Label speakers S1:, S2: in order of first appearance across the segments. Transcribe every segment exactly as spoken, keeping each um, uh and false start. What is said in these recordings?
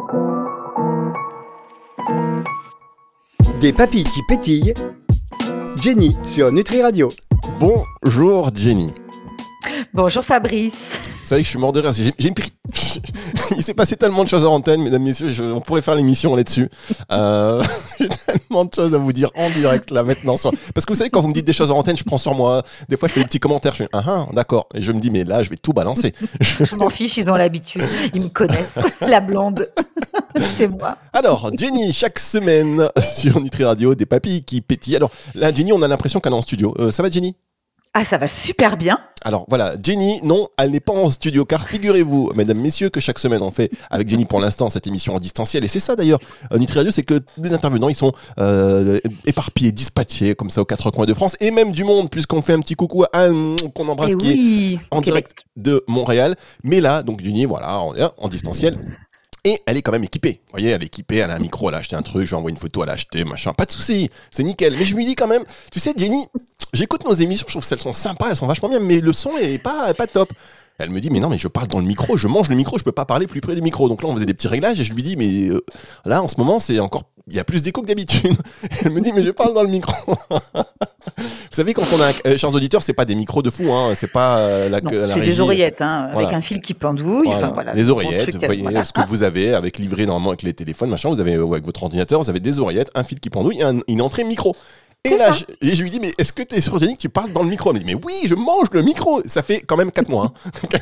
S1: Des papilles qui pétillent. Jenny sur Nutri Radio.
S2: Bonjour Jenny.
S3: Bonjour Fabrice.
S2: Vous savez que je suis mort de rire. J'ai, j'ai une piri- Il s'est passé tellement de choses en antenne, mesdames, messieurs. Je, on pourrait faire l'émission là-dessus. Euh, j'ai tellement de choses à vous dire en direct là maintenant. Sur... Parce que vous savez, quand vous me dites des choses en antenne, je prends sur moi. Des fois, je fais des petits commentaires. Je fais ah ah, d'accord. Et je me dis mais là, je vais tout balancer.
S3: Je m'en fiche, ils ont l'habitude. Ils me connaissent. La blonde, c'est moi.
S2: Alors, Jenny, chaque semaine sur Nutri Radio, des papilles qui pétillent. Alors là, Jenny, on a l'impression qu'elle est en studio. Euh, ça va, Jenny ?
S3: Ah, ça va super bien.
S2: Alors voilà, Jenny, non, elle n'est pas en studio, car figurez-vous, mesdames, messieurs, que chaque semaine on fait avec Jenny pour l'instant cette émission en distanciel. Et c'est ça d'ailleurs, euh, Nutri Radio, c'est que les intervenants, ils sont euh, éparpillés, dispatchés comme ça aux quatre coins de France et même du monde, puisqu'on fait un petit coucou à un qu'on embrasse
S3: Et
S2: qui
S3: oui,
S2: est en
S3: Québec.
S2: direct de Montréal. Mais là, donc Jenny, voilà, on est en distanciel. Et elle est quand même équipée. Vous voyez, elle est équipée, elle a un micro, elle a acheté un truc, je lui ai envoyé une photo, elle a acheté, machin. Pas de souci, c'est nickel. Mais je lui dis quand même, tu sais, Jenny, j'écoute nos émissions, je trouve qu'elles sont sympas, elles sont vachement bien, mais le son est pas, pas top. Elle me dit, mais non, mais je parle dans le micro, je mange le micro, je peux pas parler plus près du micro. Donc là, on faisait des petits réglages et je lui dis, mais euh, là, en ce moment, c'est encore, il y a plus d'écho que d'habitude. Elle me dit, mais je parle dans le micro. Vous savez, quand on a, euh, chers auditeurs, c'est pas des micros de fou, hein, c'est pas euh, la,
S3: Non,
S2: la
S3: c'est
S2: régie.
S3: des oreillettes, hein,
S2: Voilà.
S3: avec un fil qui pendouille.
S2: Voilà.
S3: Enfin, voilà,
S2: les oreillettes,
S3: truc,
S2: vous voyez
S3: voilà.
S2: ce que vous avez avec livré normalement avec les téléphones, machin, vous avez, ou avec votre ordinateur, vous avez des oreillettes, un fil qui pendouille et un, une entrée micro. Et
S3: C'est
S2: là,
S3: ça.
S2: je, et je lui dis, mais est-ce que t'es sûr, Jenny, que tu parles dans le micro ? Elle me dit, mais oui, je mange le micro. Ça fait quand même quatre mois. Hein.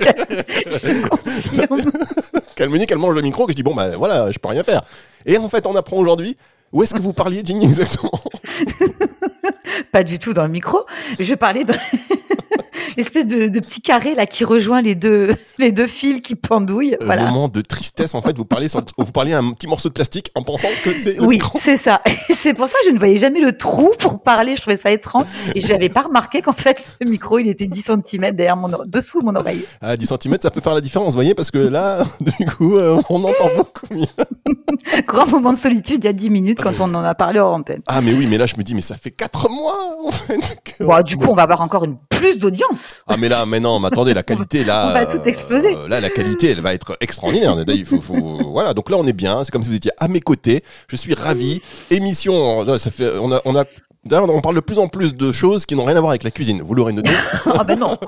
S2: Qu'elle me dit qu'elle mange le micro, que je dis, bon, ben voilà, je peux rien faire. Et en fait, on apprend aujourd'hui, où est-ce que vous parliez, Jenny, exactement ?
S3: Pas du tout dans le micro. Je parlais de l'espèce de, de petit carré là qui rejoint les deux, les deux fils qui pendouillent.
S2: Un
S3: Voilà.
S2: moment de tristesse, en fait, vous parlez, sur, vous parliez à un petit morceau de plastique en pensant que c'est le
S3: Oui,
S2: micro.
S3: c'est ça. Et c'est pour ça que je ne voyais jamais le trou pour parler. Je trouvais ça étrange. Et je n'avais pas remarqué qu'en fait, le micro, il était dix centimètres derrière mon, o- dessous mon oreille.
S2: À dix centimètres, ça peut faire la différence, vous voyez, parce que là, du coup, euh, on entend beaucoup mieux.
S3: Grand moment de solitude il y a dix minutes quand on en a parlé hors antenne.
S2: Ah, mais oui, mais là, je me dis, mais ça fait quatre mois, en fait. Que...
S3: Bon, du coup, on va avoir encore une plus d'audience.
S2: Ah, mais là, mais non, mais attendez, la qualité, là.
S3: On va tout exploser.
S2: euh, là, la qualité, elle va être extraordinaire. Là, il faut, faut- voilà, donc là, on est bien. C'est comme si vous étiez à mes côtés. Je suis ravi. Émission, euh, ça fait, on a, on a. D'ailleurs, on parle de plus en plus de choses qui n'ont rien à voir avec la cuisine. Vous l'aurez noté.
S3: Ah ben non.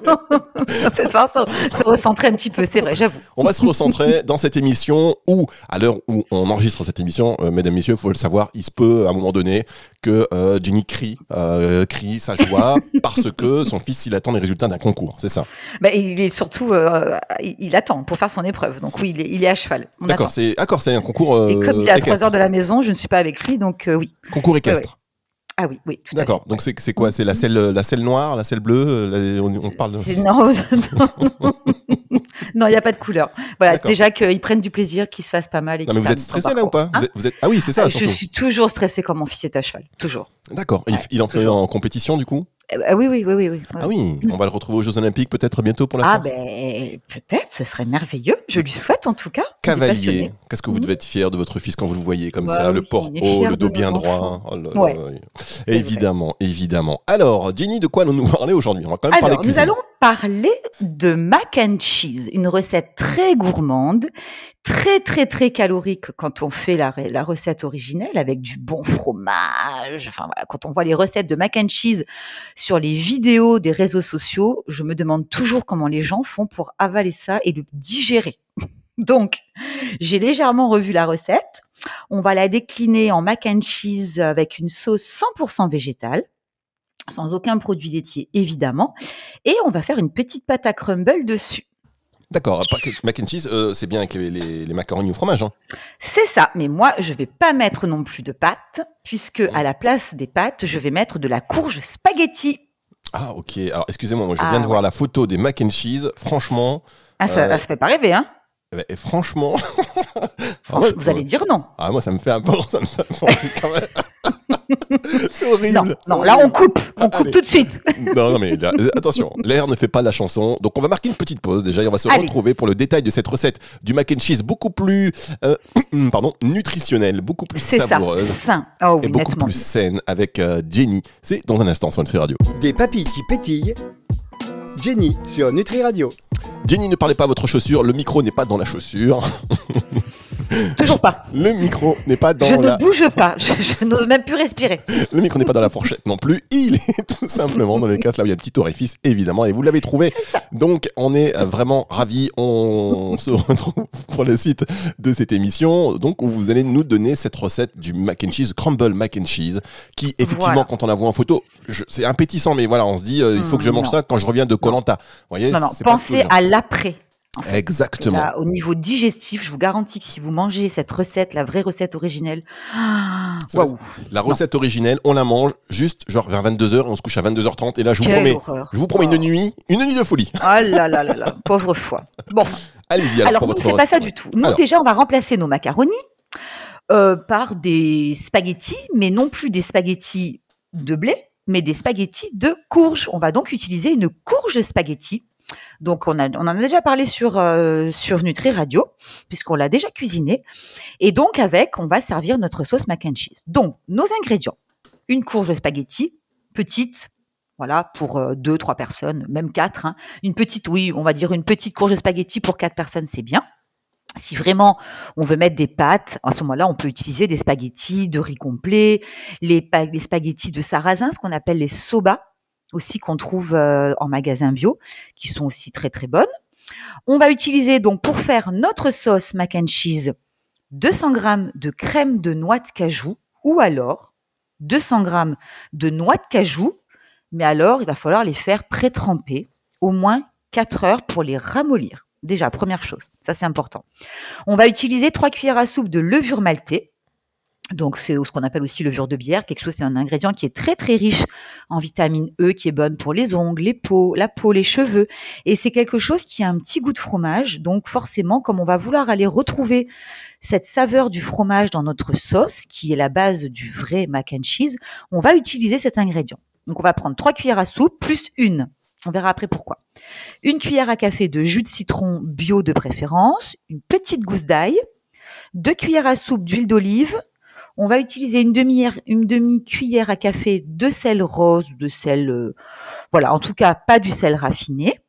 S3: On va peut-être falloir se, se recentrer un petit peu, c'est vrai, j'avoue.
S2: On va se recentrer dans cette émission où, à l'heure où on enregistre cette émission, euh, mesdames, messieurs, il faut le savoir, il se peut à un moment donné que euh, Jenny crie, euh, crie sa joie parce que son fils, il attend les résultats d'un concours, c'est ça.
S3: Ben, il est surtout, euh, il, il attend pour faire son épreuve. Donc oui, il est, il est à cheval. On
S2: D'accord,
S3: attend.
S2: c'est, d'accord, c'est un concours euh,
S3: Et comme il est à
S2: équestre.
S3: trois heures de la maison, je ne suis pas avec lui, donc euh, oui.
S2: Concours équestre.
S3: Ah oui, oui, tout à
S2: D'accord,
S3: fait.
S2: donc c'est, c'est quoi ? C'est la selle, la selle noire, la selle bleue euh, la- on, on parle de...
S3: C'est- Non, non, non, il n'y a pas de couleur. Voilà,
S2: D'accord.
S3: déjà qu'ils prennent du plaisir, qu'ils se fassent pas mal. Et
S2: Non mais
S3: qu'ils
S2: vous êtes
S3: fassent son
S2: stressé là ou
S3: parcours.
S2: pas
S3: Hein
S2: vous êtes, vous êtes- Ah oui, c'est ça
S3: Ah,
S2: surtout.
S3: Je suis toujours stressée quand mon fils est à cheval, toujours.
S2: D'accord, il,
S3: Ouais,
S2: il en fait
S3: toujours.
S2: en compétition du coup ?
S3: Eh ben, oui, oui, oui, oui, oui.
S2: Ah oui, on va le retrouver aux Jeux Olympiques peut-être bientôt pour la
S3: Ah
S2: France.
S3: ben peut-être, ce serait merveilleux. Je lui souhaite en tout cas. Il est
S2: Cavalier,
S3: passionné.
S2: qu'est-ce que vous
S3: Mhm.
S2: devez être fier de votre fils quand vous le voyez comme
S3: Bah
S2: ça, le
S3: oui,
S2: port
S3: on est
S2: haut,
S3: fiers
S2: le dos
S3: de
S2: bien
S3: nos
S2: droit.
S3: enfants.
S2: Oh là là
S3: Ouais.
S2: là. Évidemment, évidemment. Alors, Jenny, de quoi allons-nous parler aujourd'hui ? On va quand même parler
S3: Alors, nous
S2: cuisine.
S3: allons parler de mac and cheese, une recette très gourmande, très très très calorique quand on fait la, la recette originelle avec du bon fromage. Enfin voilà, quand on voit les recettes de mac and cheese sur les vidéos des réseaux sociaux, je me demande toujours comment les gens font pour avaler ça et le digérer. Donc, j'ai légèrement revu la recette. On va la décliner en mac and cheese avec une sauce cent pour cent végétale, sans aucun produit laitier évidemment, et on va faire une petite pâte à crumble dessus.
S2: D'accord, mac and cheese, euh, c'est bien avec les, les, les macaronis au fromage. Hein.
S3: C'est ça, mais moi je vais pas mettre non plus de pâtes, puisque à la place des pâtes, je vais mettre de la courge spaghetti.
S2: Ah ok, alors excusez-moi, moi je
S3: Ah,
S2: viens de
S3: ouais.
S2: voir la photo des mac and cheese, franchement...
S3: Ah, ça,
S2: Euh,
S3: ça fait pas rêver, hein.
S2: eh ben, et franchement... Ah,
S3: Franchement,
S2: ouais,
S3: vous allez dire non.
S2: Ah moi ça me fait un peu... Ça me fait un peu envie quand même. C'est horrible.
S3: Non,
S2: c'est
S3: non, là on
S2: horrible.
S3: coupe, on coupe
S2: Allez.
S3: tout de suite.
S2: Non, non, mais là, euh, attention, l'air ne fait pas la chanson. Donc, on va marquer une petite pause déjà et on va se
S3: Allez.
S2: retrouver pour le détail de cette recette du mac and cheese beaucoup plus euh, pardon, nutritionnelle, beaucoup plus
S3: C'est ça,
S2: savoureuse
S3: sain. Oh
S2: et
S3: oui,
S2: beaucoup
S3: nettement.
S2: plus saine avec euh, Jenny. C'est dans un instant sur Nutri Radio.
S1: Des papilles qui pétillent. Jenny sur Nutri Radio.
S2: Jenny, ne parlez pas à votre chaussure, le micro n'est pas dans la chaussure.
S3: Toujours pas.
S2: Le micro n'est pas dans
S3: je
S2: la...
S3: ne bouge pas. Je, je n'ose même plus respirer.
S2: Le micro n'est pas dans la fourchette non plus. Il est tout simplement dans le casque là où il y a un petit orifice, évidemment. Et vous l'avez trouvé. Donc, on est vraiment ravis. On se retrouve pour la suite de cette émission. Donc, où vous allez nous donner cette recette du mac and cheese, crumble mac and cheese, qui, effectivement, voilà. Quand on la voit en photo, je, c'est appétissant, mais voilà, on se dit, euh, il faut que je mange non. ça quand je reviens de Koh Lanta. Voyez,
S3: non, non,
S2: c'est
S3: pensez à l'après. En fait.
S2: Exactement.
S3: Là, au niveau digestif, je vous garantis que si vous mangez cette recette, la vraie recette originelle, waouh.
S2: La recette non. originelle, on la mange juste genre vers vingt-deux heures, on se couche à vingt-deux heures trente et là je vous
S3: Quelle
S2: promets,
S3: horreur.
S2: je vous promets oh. une nuit, une nuit de folie.
S3: Ah là là là là, pauvre foi. Bon.
S2: Allez-y alors,
S3: alors
S2: pour
S3: nous,
S2: votre
S3: on ne fait pas ça du tout. Nous alors. déjà, on va remplacer nos macaronis euh, par des spaghettis, mais non plus des spaghettis de blé, mais des spaghettis de courge. On va donc utiliser une courge spaghetti. Donc, on, a, on en a déjà parlé sur, euh, sur Nutri Radio, puisqu'on l'a déjà cuisiné. Et donc, avec, on va servir notre sauce mac and cheese. Donc, nos ingrédients. Une courge spaghetti, petite, voilà, pour euh, deux, trois personnes, même quatre. Hein. Une petite, oui, on va dire une petite courge spaghetti pour quatre personnes, c'est bien. Si vraiment on veut mettre des pâtes, à ce moment-là, on peut utiliser des spaghettis de riz complet, les, pa- les spaghettis de sarrasin, ce qu'on appelle les soba, aussi qu'on trouve euh, en magasin bio, qui sont aussi très très bonnes. On va utiliser donc pour faire notre sauce mac and cheese deux cents grammes de crème de noix de cajou ou alors deux cents grammes de noix de cajou, mais alors il va falloir les faire pré-tremper au moins quatre heures pour les ramollir. Déjà, première chose, ça c'est important. On va utiliser trois cuillères à soupe de levure maltée. Donc, c'est ce qu'on appelle aussi levure de bière. Quelque chose, c'est un ingrédient qui est très, très riche en vitamine E, qui est bonne pour les ongles, les peaux, la peau, les cheveux. Et c'est quelque chose qui a un petit goût de fromage. Donc, forcément, comme on va vouloir aller retrouver cette saveur du fromage dans notre sauce, qui est la base du vrai mac and cheese, on va utiliser cet ingrédient. Donc, on va prendre trois cuillères à soupe plus une. On verra après pourquoi. Une cuillère à café de jus de citron bio de préférence, une petite gousse d'ail, deux cuillères à soupe d'huile d'olive. On va utiliser une demi, une demi-cuillère à café de sel rose, de sel, euh, voilà, en tout cas pas du sel raffiné.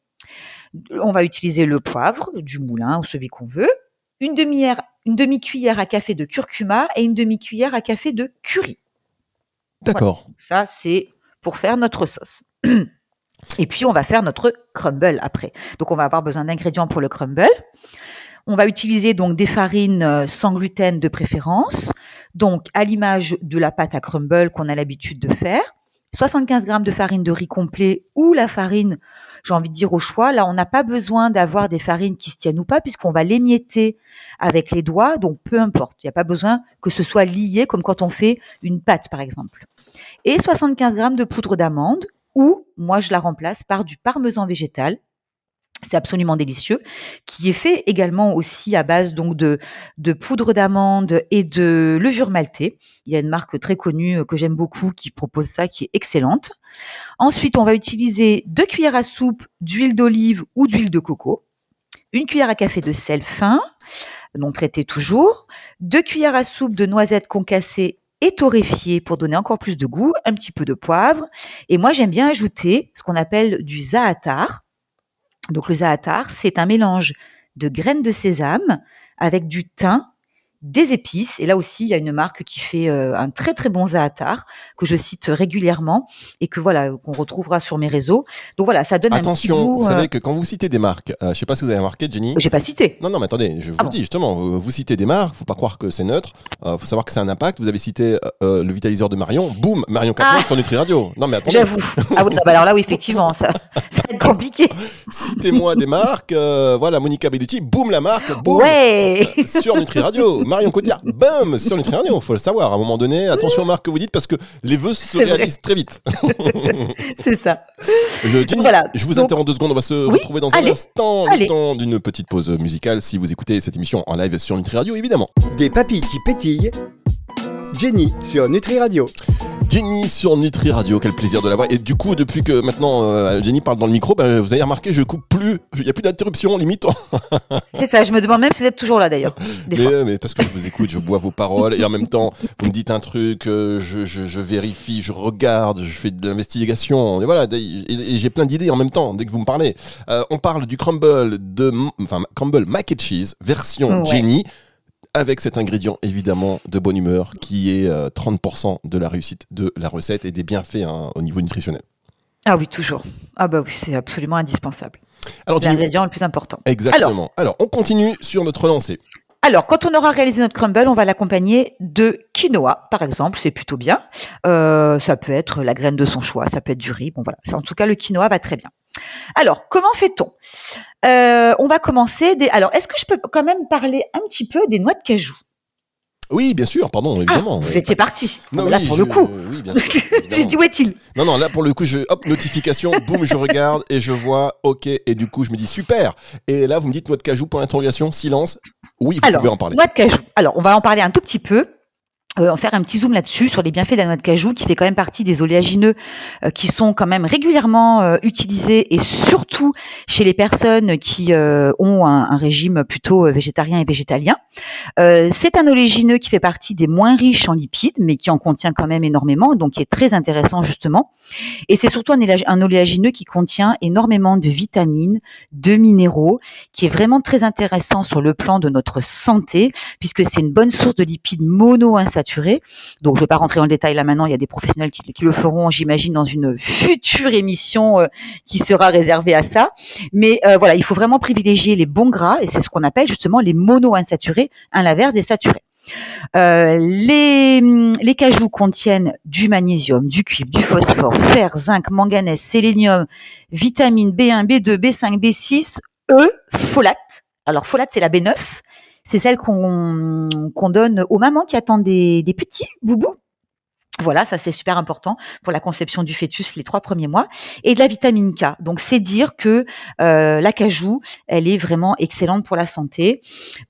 S3: On va utiliser le poivre, du moulin ou celui qu'on veut. Une demi-cuillère, une demi-cuillère à café de curcuma et une demi-cuillère à café de curry.
S2: D'accord.
S3: Voilà. Ça, c'est pour faire notre sauce. Et puis, on va faire notre crumble après. Donc, on va avoir besoin d'ingrédients pour le crumble. On va utiliser donc des farines sans gluten de préférence, donc à l'image de la pâte à crumble qu'on a l'habitude de faire. soixante-quinze grammes de farine de riz complet ou la farine, j'ai envie de dire au choix. Là, on n'a pas besoin d'avoir des farines qui se tiennent ou pas puisqu'on va l'émietter avec les doigts, donc peu importe. Il n'y a pas besoin que ce soit lié comme quand on fait une pâte par exemple. Et soixante-quinze grammes de poudre d'amande ou moi je la remplace par du parmesan végétal. C'est absolument délicieux, qui est fait également aussi à base donc de, de poudre d'amande et de levure maltée. Il y a une marque très connue que j'aime beaucoup qui propose ça, qui est excellente. Ensuite, on va utiliser deux cuillères à soupe d'huile d'olive ou d'huile de coco, une cuillère à café de sel fin, non traité toujours, deux cuillères à soupe de noisettes concassées et torréfiées pour donner encore plus de goût, un petit peu de poivre. Et moi, j'aime bien ajouter ce qu'on appelle du za'atar. Donc, le za'atar, c'est un mélange de graines de sésame avec du thym, des épices. Et là aussi, il y a une marque qui fait euh, un très, très bon za'atar que je cite régulièrement et que voilà, qu'on retrouvera sur mes réseaux. Donc voilà, ça donne
S2: Attention,
S3: un petit goût.
S2: Attention, vous
S3: euh...
S2: savez que quand vous citez des marques, euh, je ne sais pas si vous avez remarqué, Jenny.
S3: J'ai pas cité.
S2: Non, non, mais attendez, je vous
S3: ah
S2: le
S3: bon.
S2: dis justement, vous, vous citez des marques, faut pas croire que c'est neutre. Il euh, faut savoir que c'est un impact. Vous avez cité euh, le vitaliseur de Marion, boum, Marion Capron ah. sur Nutri Radio. Non, mais attendez.
S3: J'avoue. Ah oui, non, bah alors là, oui, effectivement, ça, ça va être compliqué.
S2: Citez-moi des marques. Euh, voilà, Monica Bellucci, boum, la marque, boum.
S3: Ouais.
S2: Euh, sur Nutri Radio. Marion Cotillard, bam, sur Nutri Radio. Il faut le savoir. À un moment donné, attention aux marques que vous dites parce que les vœux se c'est réalisent vrai. Très vite.
S3: C'est ça.
S2: Je, Jenny,
S3: voilà.
S2: je vous
S3: Donc,
S2: interromps deux secondes. On va se
S3: oui,
S2: retrouver dans
S3: allez,
S2: un instant.
S3: allez.
S2: Le temps d'une petite pause musicale si vous écoutez cette émission en live sur Nutri Radio, évidemment.
S1: Des papilles qui pétillent. Jenny sur Nutri Radio.
S2: Jenny sur Nutri Radio, quel plaisir de la voir. Et du coup, depuis que maintenant euh, Jenny parle dans le micro, bah, vous avez remarqué, je coupe plus, il n'y a plus d'interruption, limite.
S3: C'est ça, je me demande même si vous êtes toujours là d'ailleurs. Des
S2: mais,
S3: fois.
S2: mais parce que je vous écoute, je bois vos paroles et en même temps, vous me dites un truc, euh, je, je, je vérifie, je regarde, je fais de l'investigation. Et voilà, et, et j'ai plein d'idées en même temps dès que vous me parlez. Euh, on parle du crumble, de, enfin, crumble mac and cheese, version
S3: ouais.
S2: Jenny. avec cet ingrédient évidemment de bonne humeur qui est euh, trente pour cent de la réussite de la recette et des bienfaits hein, au niveau nutritionnel.
S3: Ah oui, toujours. Ah bah oui, c'est absolument indispensable.
S2: Alors,
S3: c'est l'ingrédient le plus important.
S2: Exactement. Alors, Alors, on continue sur notre lancée.
S3: Alors, quand on aura réalisé notre crumble, on va l'accompagner de quinoa, par exemple, c'est plutôt bien. Euh, ça peut être la graine de son choix, ça peut être du riz. Bon voilà, ça, en tout cas, le quinoa va très bien. Alors, comment fait-on ? euh, On va commencer. Des... Alors, est-ce que je peux quand même parler un petit peu des noix de cajou ?
S2: Oui, bien sûr, pardon, évidemment.
S3: Ah, vous étiez parti.
S2: Non,
S3: là,
S2: oui,
S3: pour
S2: je...
S3: le coup.
S2: Oui, bien sûr.
S3: J'ai dit, où est-il ?
S2: Non, non, là, pour le coup, je, hop, notification, boum, je regarde et je vois, ok, et du coup, je me dis, super. Et là, vous me dites noix de cajou, point d'interrogation, silence. Oui, vous
S3: Alors,
S2: pouvez en parler.
S3: Noix de cajou. Alors, on va en parler un tout petit peu. Euh, on va faire un petit zoom là-dessus sur les bienfaits de la noix de cajou qui fait quand même partie des oléagineux euh, qui sont quand même régulièrement euh, utilisés et surtout chez les personnes qui euh, ont un, un régime plutôt euh, végétarien et végétalien. Euh, c'est un oléagineux qui fait partie des moins riches en lipides mais qui en contient quand même énormément donc qui est très intéressant justement. Et c'est surtout un, élagi- un oléagineux qui contient énormément de vitamines, de minéraux, qui est vraiment très intéressant sur le plan de notre santé puisque c'est une bonne source de lipides monoinsaturés. Donc, je ne vais pas rentrer dans le détail là maintenant. Il y a des professionnels qui, qui le feront, j'imagine, dans une future émission euh, qui sera réservée à ça. Mais euh, voilà, il faut vraiment privilégier les bons gras et c'est ce qu'on appelle justement les monoinsaturés, à l'inverse des saturés. Euh, les, les cajous contiennent du magnésium, du cuivre, du phosphore, fer, zinc, manganèse, sélénium, vitamines B un, B deux, B cinq, B six, E, folate. Alors, folate, c'est la B neuf. C'est celle qu'on, qu'on donne aux mamans qui attendent des, des petits boubous. Voilà, ça c'est super important pour la conception du fœtus les trois premiers mois. Et de la vitamine K. Donc c'est dire que euh, la cajou, elle est vraiment excellente pour la santé.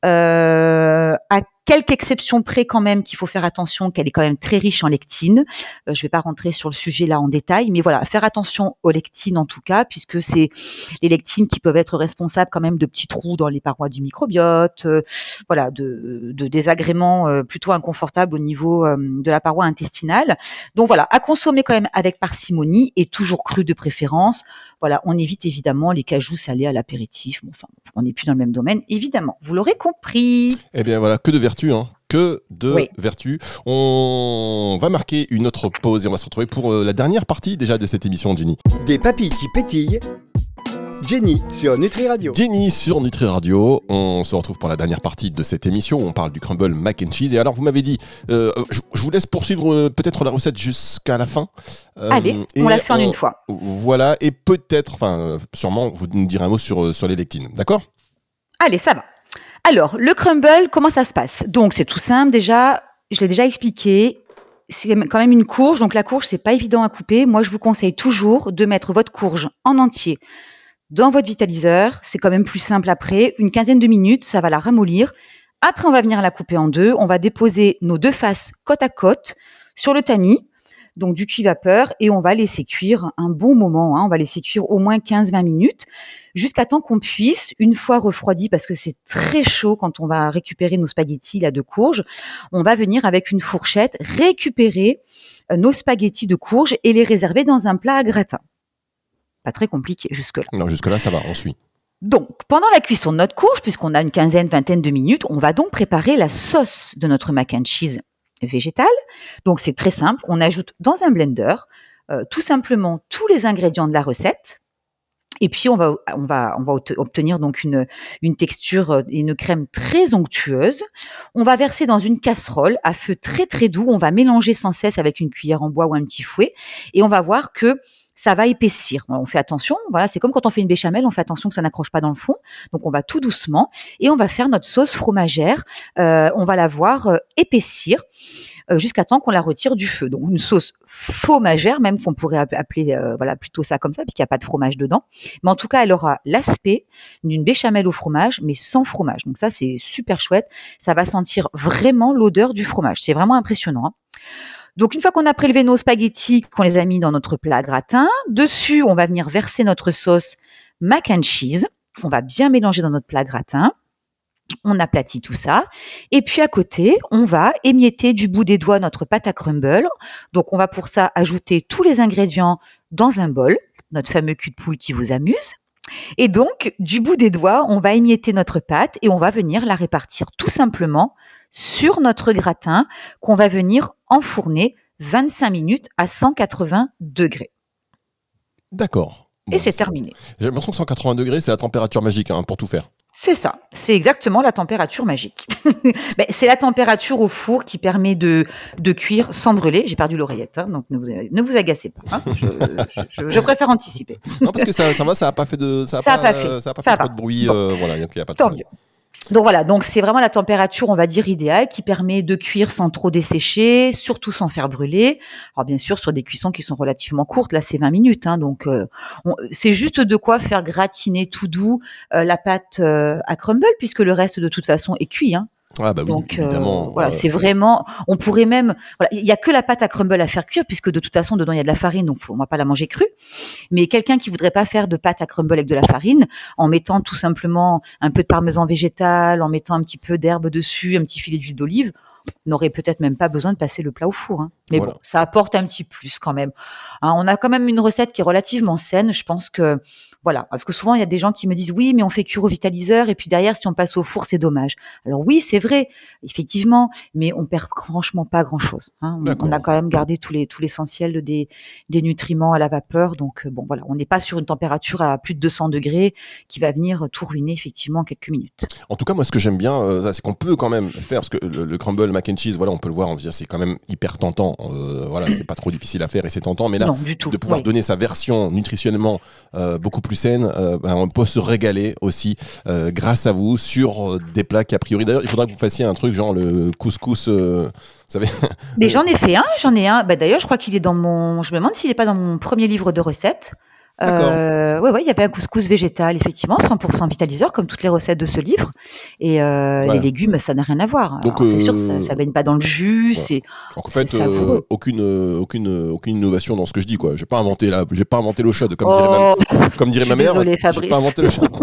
S3: Euh, à quelques exceptions près quand même qu'il faut faire attention, qu'elle est quand même très riche en lectine. Euh, je ne vais pas rentrer sur le sujet là en détail, mais voilà, faire attention aux lectines en tout cas, puisque c'est les lectines qui peuvent être responsables quand même de petits trous dans les parois du microbiote, euh, voilà, de, de désagréments euh, plutôt inconfortables au niveau euh, de la paroi intestinale. Donc voilà, à consommer quand même avec parcimonie et toujours cru de préférence. Voilà, on évite évidemment les cajous salés à l'apéritif. Bon, enfin, on n'est plus dans le même domaine, évidemment. Vous l'aurez compris.
S2: Eh bien voilà, que de vertu, hein. Que de
S3: Oui.
S2: vertu. On va marquer une autre pause et on va se retrouver pour euh, la dernière partie déjà de cette émission, Jenny.
S1: Des papilles qui pétillent. Jenny sur Nutri Radio.
S2: Jenny sur Nutri Radio. On se retrouve pour la dernière partie de cette émission où on parle du crumble mac and cheese. Et alors, vous m'avez dit, euh, je, je vous laisse poursuivre euh, peut-être la recette jusqu'à la fin. Euh,
S3: Allez, on la fait en une fois.
S2: Voilà, et peut-être, enfin, euh, sûrement, vous nous direz un mot sur, euh, sur les lectines. D'accord ?
S3: Allez, ça va. Alors, le crumble, comment ça se passe ? Donc, c'est tout simple. Déjà, je l'ai déjà expliqué. C'est quand même une courge. Donc, la courge, c'est pas évident à couper. Moi, je vous conseille toujours de mettre votre courge en entier dans votre vitaliseur. C'est quand même plus simple après. Une quinzaine de minutes, ça va la ramollir. Après, on va venir la couper en deux. On va déposer nos deux faces côte à côte sur le tamis, donc du cuit vapeur, et on va laisser cuire un bon moment. Hein. On va laisser cuire au moins quinze à vingt minutes jusqu'à temps qu'on puisse, une fois refroidi, parce que c'est très chaud quand on va récupérer nos spaghettis là, de courge, on va venir avec une fourchette récupérer nos spaghettis de courge et les réserver dans un plat à gratin. Pas très compliqué jusque-là.
S2: Non, jusque-là, ça va, on suit.
S3: Donc, pendant la cuisson de notre courge, puisqu'on a une quinzaine, vingtaine de minutes, on va donc préparer la sauce de notre mac and cheese végétal. Donc, c'est très simple. On ajoute dans un blender euh, tout simplement tous les ingrédients de la recette. Et puis, on va, on va, on va obtenir donc une, une texture et une crème très onctueuse. On va verser dans une casserole à feu très, très doux. On va mélanger sans cesse avec une cuillère en bois ou un petit fouet. Et on va voir que ça va épaissir. On fait attention, voilà, c'est comme quand on fait une béchamel, on fait attention que ça n'accroche pas dans le fond. Donc, on va tout doucement et on va faire notre sauce fromagère. Euh, on va la voir euh, épaissir euh, jusqu'à temps qu'on la retire du feu. Donc, une sauce fromagère, même qu'on pourrait appeler euh, voilà, plutôt ça comme ça, puisqu'il n'y a pas de fromage dedans. Mais en tout cas, elle aura l'aspect d'une béchamel au fromage, mais sans fromage. Donc ça, c'est super chouette. Ça va sentir vraiment l'odeur du fromage. C'est vraiment impressionnant. Hein. Donc, une fois qu'on a prélevé nos spaghettis, qu'on les a mis dans notre plat gratin, dessus, on va venir verser notre sauce mac and cheese. On va bien mélanger dans notre plat gratin. On aplatit tout ça. Et puis, à côté, on va émietter du bout des doigts notre pâte à crumble. Donc, on va pour ça ajouter tous les ingrédients dans un bol, notre fameux cul de poule qui vous amuse. Et donc, du bout des doigts, on va émietter notre pâte et on va venir la répartir tout simplement sur notre gratin qu'on va venir enfourner vingt-cinq minutes à cent quatre-vingts degrés.
S2: D'accord.
S3: Et
S2: Bon,
S3: c'est terminé.
S2: J'ai l'impression que cent quatre-vingts degrés, c'est la température magique hein, pour tout faire.
S3: C'est ça, c'est exactement la température magique. Ben, c'est la température au four qui permet de, de cuire sans brûler. J'ai perdu l'oreillette, hein, donc ne vous, ne vous agacez pas. Hein. Je, je, je préfère anticiper.
S2: Non, parce que ça, ça va, ça n'a pas fait de, ça a
S3: Ça a
S2: pas,
S3: pas fait.
S2: ça a pas
S3: Ça
S2: fait
S3: a
S2: trop
S3: pas.
S2: de bruit.
S3: Bon.
S2: euh, voilà, il n'y a, pas de
S3: Tant
S2: problème.
S3: mieux. Donc voilà, donc c'est vraiment la température, on va dire, idéale qui permet de cuire sans trop dessécher, surtout sans faire brûler. Alors bien sûr, sur des cuissons qui sont relativement courtes, là c'est vingt minutes, hein, donc euh, on, c'est juste de quoi faire gratiner tout doux euh, la pâte euh, à crumble, puisque le reste de toute façon est cuit. Hein.
S2: Ah bah oui,
S3: Donc
S2: évidemment.
S3: euh, voilà,
S2: euh,
S3: c'est vraiment. On pourrait même. Voilà, il y a que la pâte à crumble à faire cuire, puisque de toute façon dedans il y a de la farine, donc faut, on va pas la manger crue. Mais quelqu'un qui voudrait pas faire de pâte à crumble avec de la farine, en mettant tout simplement un peu de parmesan végétal, en mettant un petit peu d'herbe dessus, un petit filet d'huile d'olive, n'aurait peut-être même pas besoin de passer le plat au four. Hein. Mais
S2: Voilà.
S3: bon, ça apporte un petit plus quand même. Hein, on a quand même une recette qui est relativement saine. Je pense que voilà, parce que souvent il y a des gens qui me disent oui, mais on fait cuire au vitaliseur et puis derrière si on passe au four c'est dommage. Alors oui, c'est vrai, effectivement, mais on perd franchement pas grand-chose. Hein. On, on a quand même gardé tous les tout l'essentiel des des nutriments à la vapeur. Donc euh, bon voilà, on n'est pas sur une température à plus de deux cents degrés qui va venir tout ruiner effectivement en quelques minutes.
S2: En tout cas, moi, ce que j'aime bien, euh, c'est qu'on peut quand même faire, parce que le, le crumble mac and cheese, voilà, on peut le voir, on dit c'est quand même hyper tentant. Euh, voilà, c'est pas trop difficile à faire et c'est tentant, mais là,
S3: Non, du tout.
S2: de pouvoir
S3: Oui.
S2: donner sa version nutritionnellement euh, beaucoup plus saine, euh, ben, on peut se régaler aussi euh, grâce à vous sur euh, des plats qu'a priori. D'ailleurs, il faudra que vous fassiez un truc genre le couscous, euh, vous savez.
S3: Mais j'en ai fait un, j'en ai un. Bah, d'ailleurs, je crois qu'il est dans mon. Je me demande s'il n'est pas dans mon premier livre de recettes.
S2: D'accord.
S3: Euh, ouais, ouais, il y avait un couscous végétal, effectivement, cent pour cent vitaliseur, comme toutes les recettes de ce livre. Et euh,
S2: Ouais.
S3: les légumes, ça n'a rien à voir.
S2: Donc,
S3: Alors, c'est sûr,
S2: euh,
S3: ça, ça baigne pas dans le jus.
S2: ouais.
S3: C'est,
S2: Donc, en
S3: c'est
S2: fait, euh,
S3: savoureux.
S2: aucune, euh, aucune, euh, aucune innovation dans ce que je dis, quoi. J'ai pas inventé la, j'ai pas inventé l'eau chaude, comme dirait ma,
S3: Oh,
S2: comme dirait
S3: je
S2: ma
S3: suis
S2: mère.
S3: désolée,
S2: J'ai
S3: Fabrice.
S2: pas inventé l'eau chaude.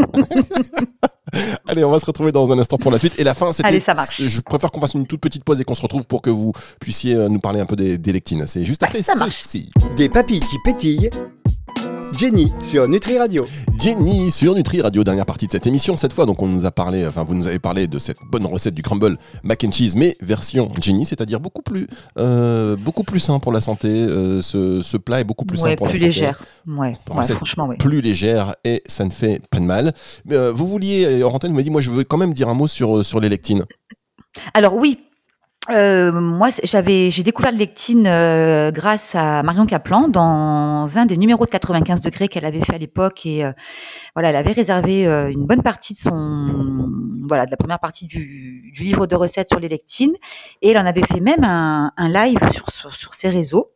S2: Allez, on va se retrouver dans un instant pour la suite. Et la fin, c'était.
S3: Allez, ça marche.
S2: Je préfère qu'on fasse une toute petite pause et qu'on se retrouve pour que vous puissiez euh, nous parler un peu des, des lectines. C'est juste après
S3: ça marche.
S2: ceci.
S1: Des papilles qui pétillent. Jenny sur Nutri Radio.
S2: Jenny sur Nutri Radio, dernière partie de cette émission cette fois. Donc on nous a parlé, enfin vous nous avez parlé de cette bonne recette du crumble mac and cheese, mais version Jenny, c'est-à-dire beaucoup plus, euh, beaucoup plus sain pour la santé. Euh, ce, ce plat est beaucoup plus
S3: ouais,
S2: sain pour
S3: plus
S2: la santé.
S3: légère. Ouais,
S2: Pour
S3: ouais,
S2: recette
S3: franchement, oui.
S2: Plus légère et ça ne fait pas de mal. Mais, euh, vous vouliez, hors antenne, vous m'avez dit, moi je veux quand même dire un mot sur, sur les lectines.
S3: Alors oui. Euh, moi, c'est- j'avais, j'ai découvert le lectine euh, grâce à Marion Caplan dans un des numéros de quatre-vingt-quinze degrés qu'elle avait fait à l'époque et euh, voilà, elle avait réservé euh, une bonne partie de son, voilà, de la première partie du, du livre de recettes sur les lectines et elle en avait fait même un, un live sur, sur, sur ses réseaux.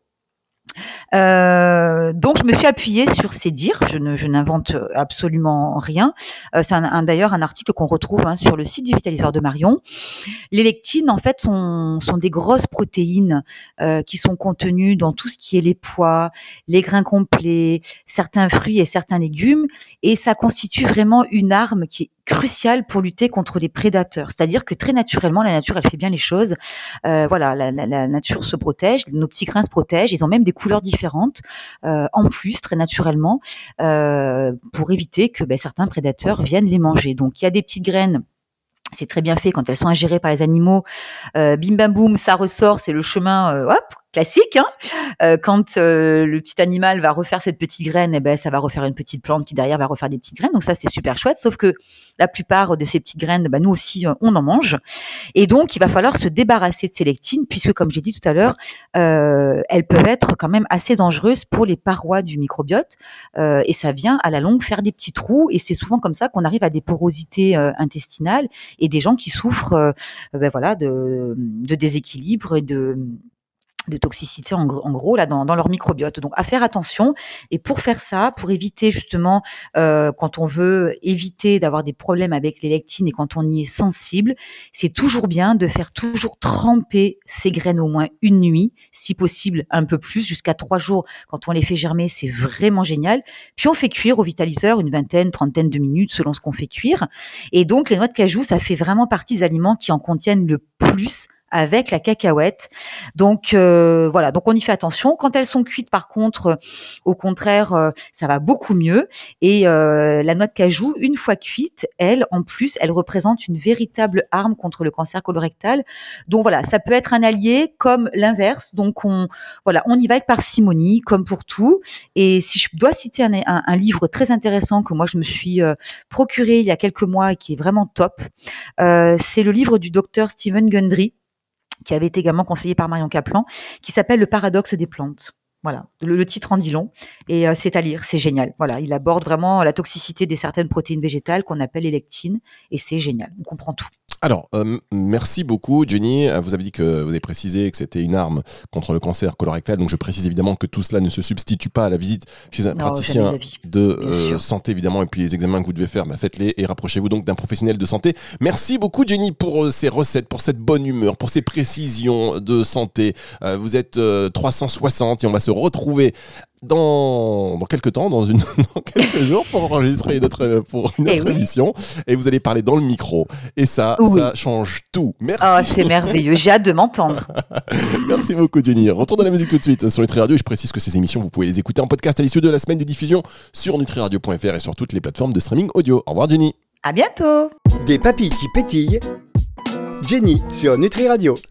S3: Euh, donc je me suis appuyée sur ses dires, je, ne, je n'invente absolument rien. Euh, c'est un, un- d'ailleurs un article qu'on retrouve hein, sur le site du Vitaliseur de Marion. Les lectines, en fait, sont, sont des grosses protéines euh, qui sont contenues dans tout ce qui est les pois, les grains complets, certains fruits et certains légumes, et ça constitue vraiment une arme qui est cruciale pour lutter contre les prédateurs. C'est-à-dire que très naturellement, la nature, elle fait bien les choses. Euh, voilà, la, la- la nature se protège, nos petits grains se protègent, ils ont même des couleurs différentes, euh, en plus, très naturellement, euh, pour éviter que ben, certains prédateurs viennent les manger. Donc, il y a des petites graines. C'est très bien fait quand elles sont ingérées par les animaux. Euh, bim bam boum, ça ressort, c'est le chemin euh, hop, classique. Hein. Euh, quand euh, le petit animal va refaire cette petite graine, eh ben, ça va refaire une petite plante qui derrière va refaire des petites graines. Donc ça, c'est super chouette. Sauf que la plupart de ces petites graines, bah, nous aussi, euh, on en mange. Et donc, il va falloir se débarrasser de ces lectines, puisque comme j'ai dit tout à l'heure, euh, elles peuvent être quand même assez dangereuses pour les parois du microbiote. Euh, et ça vient à la longue faire des petits trous. Et c'est souvent comme ça qu'on arrive à des porosités euh, intestinales et des gens qui souffrent euh, ben voilà, de, de déséquilibre et de de toxicité en, gros- en gros là dans, dans leur microbiote. Donc à faire attention. Et pour faire ça, pour éviter justement euh, quand on veut éviter d'avoir des problèmes avec les lectines et quand on y est sensible, c'est toujours bien de faire toujours tremper ces graines au moins une nuit, si possible un peu plus, jusqu'à trois jours. Quand on les fait germer, c'est vraiment génial. Puis on fait cuire au vitaliseur une vingtaine, trentaine de minutes selon ce qu'on fait cuire. Et donc les noix de cajou, ça fait vraiment partie des aliments qui en contiennent le plus avec la cacahuète. Donc euh, voilà, donc on y fait attention. Quand elles sont cuites, par contre, euh, au contraire, euh, ça va beaucoup mieux. Et euh, la noix de cajou, une fois cuite, elle, en plus, elle représente une véritable arme contre le cancer colorectal. Donc voilà, ça peut être un allié comme l'inverse. Donc on voilà, on y va avec parcimonie, comme pour tout. Et si je dois citer un, un, un livre très intéressant que moi je me suis euh, procuré il y a quelques mois et qui est vraiment top, euh, c'est le livre du docteur Stephen Gundry, qui avait été également conseillé par Marion Kaplan, qui s'appelle Le paradoxe des plantes. Voilà, le, le titre en dit long et euh, c'est à lire, c'est génial. Voilà, il aborde vraiment la toxicité des certaines protéines végétales qu'on appelle les lectines et c'est génial, on comprend tout.
S2: Alors, euh, merci beaucoup, Jenny. Vous avez dit que vous avez précisé que c'était une arme contre le cancer colorectal. Donc, je précise évidemment que tout cela ne se substitue pas à la visite chez un non, praticien de euh, santé, évidemment. Et puis, les examens que vous devez faire, bah, faites-les et rapprochez-vous donc d'un professionnel de santé. Merci beaucoup, Jenny, pour euh, ces recettes, pour cette bonne humeur, pour ces précisions de santé. Euh, vous êtes euh, trois cent soixante et on va se retrouver dans, dans quelques temps, dans, une, dans quelques jours pour enregistrer notre, pour une autre eh oui. émission et vous allez parler dans le micro et ça, oui. ça change tout. Merci.
S3: Oh, c'est merveilleux, j'ai hâte de m'entendre.
S2: Merci beaucoup Jenny. Retour de la musique tout de suite sur Nutri Radio et je précise que ces émissions vous pouvez les écouter en podcast à l'issue de la semaine de diffusion sur nutri radio point f r et sur toutes les plateformes de streaming audio. Au revoir Jenny.
S3: À bientôt.
S1: Des papilles qui pétillent. Jenny sur Nutri Radio.